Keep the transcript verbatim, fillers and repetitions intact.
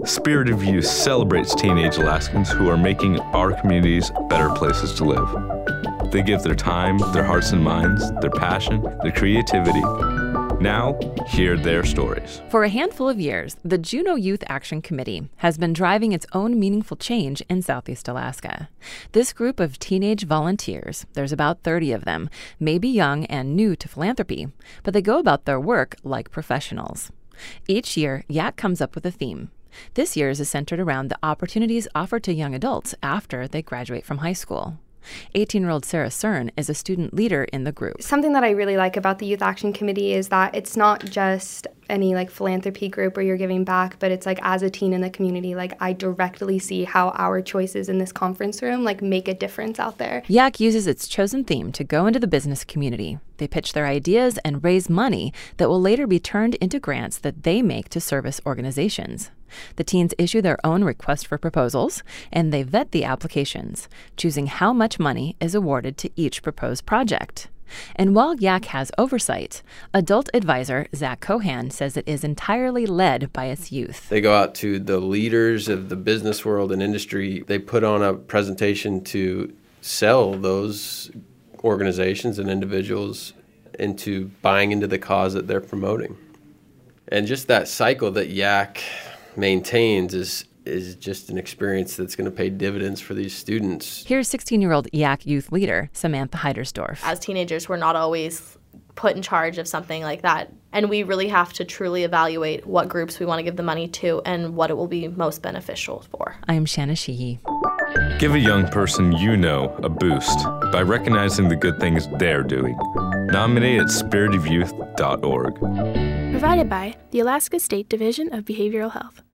Spirit of Youth celebrates teenage Alaskans who are making our communities better places to live. They give their time, their hearts and minds, their passion, their creativity. Now, hear their stories. For a handful of years, the Juneau Youth Action Committee has been driving its own meaningful change in Southeast Alaska. This group of teenage volunteers, there's about thirty of them, may be young and new to philanthropy, but they go about their work like professionals. Each year, Y A C comes up with a theme. This year's is centered around the opportunities offered to young adults after they graduate from high school. eighteen-year-old Sarah Cern is a student leader in the group. Something that I really like about the Youth Action Committee is that it's not just any like philanthropy group where you're giving back, but it's like as a teen in the community, like I directly see how our choices in this conference room like make a difference out there. Y A C uses its chosen theme to go into the business community. They pitch their ideas and raise money that will later be turned into grants that they make to service organizations. The teens issue their own request for proposals, and they vet the applications, choosing how much money is awarded to each proposed project. And while Y A C has oversight, adult advisor Zach Cohan says it is entirely led by its youth. They go out to the leaders of the business world and industry. They put on a presentation to sell those organizations and individuals into buying into the cause that they're promoting. And just that cycle that Y A C maintains is is just an experience that's going to pay dividends for these students. Here's sixteen-year-old Y A C youth leader Samantha Heidersdorf. As teenagers, we're not always put in charge of something like that, and we really have to truly evaluate what groups we want to give the money to and what it will be most beneficial for. I'm Shanna Sheehy. Give a young person you know a boost by recognizing the good things they're doing. Nominate at spirit of youth dot org. Provided by the Alaska State Division of Behavioral Health.